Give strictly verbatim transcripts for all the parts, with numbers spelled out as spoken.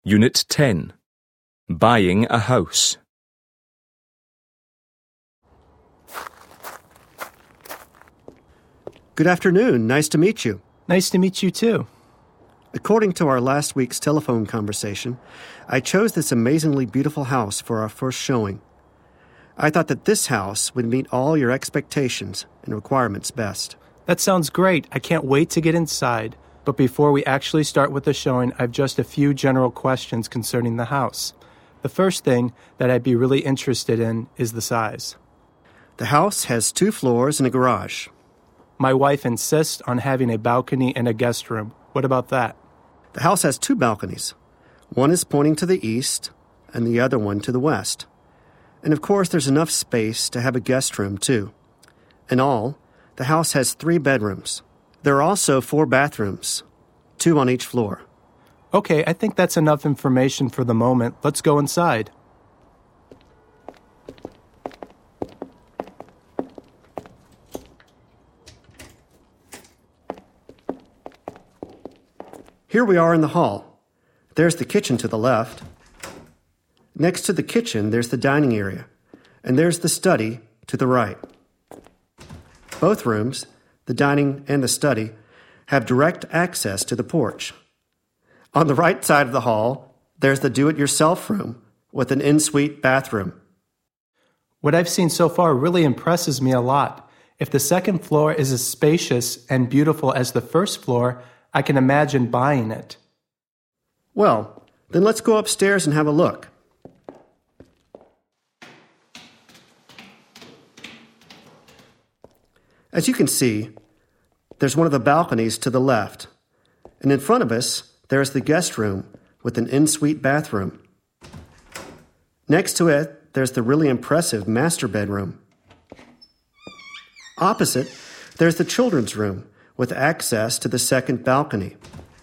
Unit ten. Buying a house. Good afternoon. Nice to meet you. Nice to meet you too. According to our last week's telephone conversation, I chose this amazingly beautiful house for our first showing. I thought that this house would meet all your expectations and requirements best. That sounds great. I can't wait to get inside. But before we actually start with the showing, I've just a few general questions concerning the house. The first thing that I'd be really interested in is the size. The house has two floors and a garage. My wife insists on having a balcony and a guest room. What about that? The house has two balconies. One is pointing to the east and the other one to the west. And of course, there's enough space to have a guest room, too. In all, the house has three bedrooms. There are also four bathrooms, two on each floor. Okay, I think that's enough information for the moment. Let's go inside. Here we are in the hall. There's the kitchen to the left. Next to the kitchen, there's the dining area. And there's the study to the right. Both rooms, the dining and the study, have direct access to the porch. On the right side of the hall, there's the do-it-yourself room with an en-suite bathroom. What I've seen so far really impresses me a lot. If the second floor is as spacious and beautiful as the first floor, I can imagine buying it. Well, then let's go upstairs and have a look. As you can see, there's one of the balconies to the left, and in front of us, there's the guest room with an en-suite bathroom. Next to it, there's the really impressive master bedroom. Opposite, there's the children's room with access to the second balcony.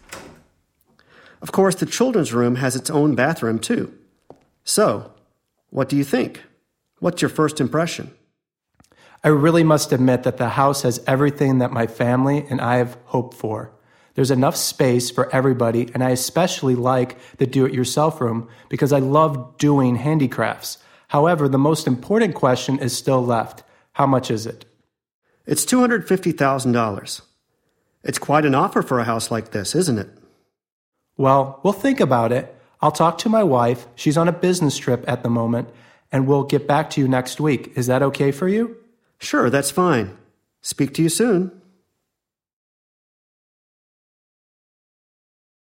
Of course, the children's room has its own bathroom too. So, what do you think? What's your first impression? I really must admit that the house has everything that my family and I have hoped for. There's enough space for everybody, and I especially like the do-it-yourself room because I love doing handicrafts. However, the most important question is still left. How much is it? It's two hundred fifty thousand dollars. It's quite an offer for a house like this, isn't it? Well, we'll think about it. I'll talk to my wife. She's on a business trip at the moment, and we'll get back to you next week. Is that okay for you? Sure, that's fine. Speak to you soon.